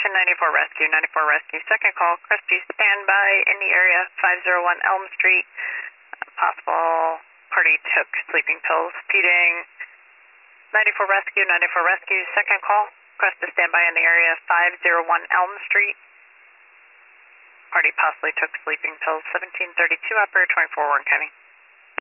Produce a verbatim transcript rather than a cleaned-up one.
to ninety-four Rescue. ninety-four Rescue, second call. Crestview standby in the area, five oh one Elm Street. Possible party took sleeping pills. Feeding ninety-four Rescue. ninety-four Rescue, second call. Crest to standby in the area, five oh one Elm Street. Party possibly took sleeping pills. seventeen thirty-two, operator twenty-four, Warren County.